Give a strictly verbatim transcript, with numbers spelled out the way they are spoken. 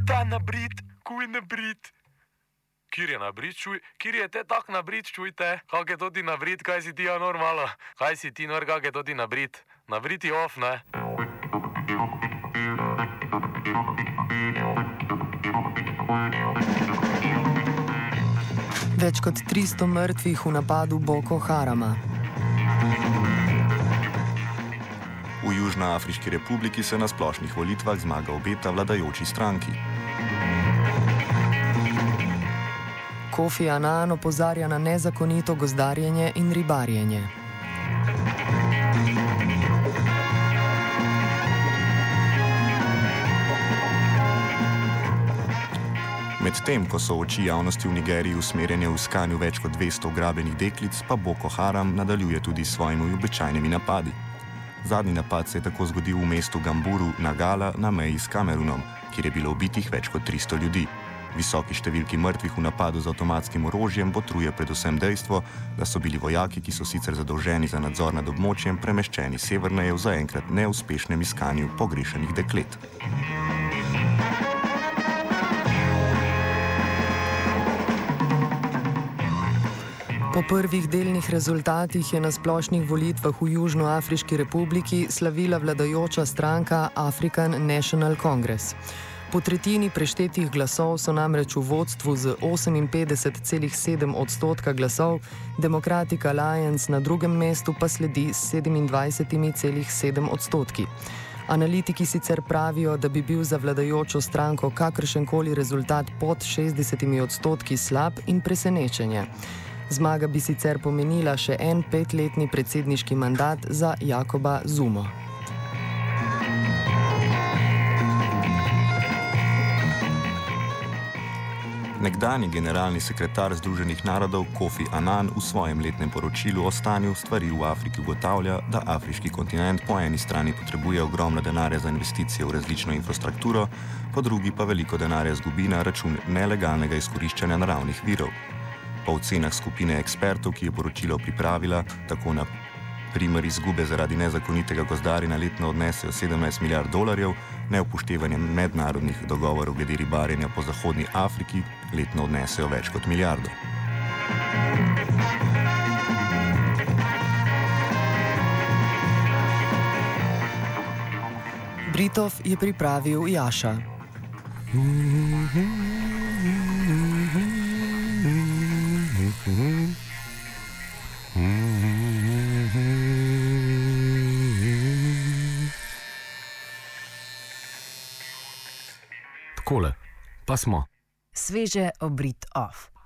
ta nabrit, kuj nabrit. Kjer je nabrit, čuj, kjer je te tak nabrit, čujte, kak je to ti nabrit, kaj si ti ja normalo, kaj si ti nor, kak je to ti nabrit, nabriti off, ne? Več kot tristo mrtvih v napadu Boko Harama. V Južnoafriški republiki se na splošnih volitvah zmaga obeta vladajoči stranki. Kofi Annan opozarja na nezakonito gozdarjenje in ribarjenje. Medtem, ko so oči javnosti v Nigeriji usmerjene v iskanju več kot dvesto ugrabljenih deklic, pa Boko Haram nadaljuje tudi s svojimi običajnimi napadi. Zadnji napad se je tako zgodil v mestu Gamburu Nagala na meji s Kamerunom, kjer je bilo ubitih več kot tristo ljudi. Visoki številki mrtvih v napadu z avtomatskim orožjem botruje predvsem dejstvo, da so bili vojaki, ki so sicer zadolženi za nadzor nad območjem, premeščeni severneje v zaenkrat neuspešnem iskanju pogrešenih deklet. Po prvih delnih rezultatih je na splošnih volitvah v Južnoafriški republiki slavila vladajoča stranka African National Congress. Po tretjini preštetih glasov so namreč v vodstvu z oseminpetdeset celih sedem odstotka glasov, Democratic Alliance na drugem mestu pa sledi s sedemindvajset celih sedem odstotki. Analitiki sicer pravijo, da bi bil za vladajočo stranko kakršenkoli rezultat pod šestdesetimi odstotki slab in presenečenje. Zmaga bi sicer pomenila še en petletni predsedniški mandat za Jakoba Zumo. Nekdanji generalni sekretar Združenih narodov Kofi Annan v svojem letnem poročilu o stanju stvari v Afriki ugotavlja, da afriški kontinent po eni strani potrebuje ogromno denarja za investicije v različno infrastrukturo, po drugi pa veliko denarja zgubi na račun nelegalnega izkoriščanja naravnih virov. Po ocenah skupine ekspertov, ki je poročilo pripravila, tako na primer izgube zaradi nezakonitega gozdarjenja letno odnesejo sedemnajst milijard dolarjev, neupoštevanje mednarodnih dogovorov glede ribarjenja po zahodni Afriki letno odnesejo več kot milijardo. Britov je pripravil Jaša. Takole, pa smo. Sveže obrit off.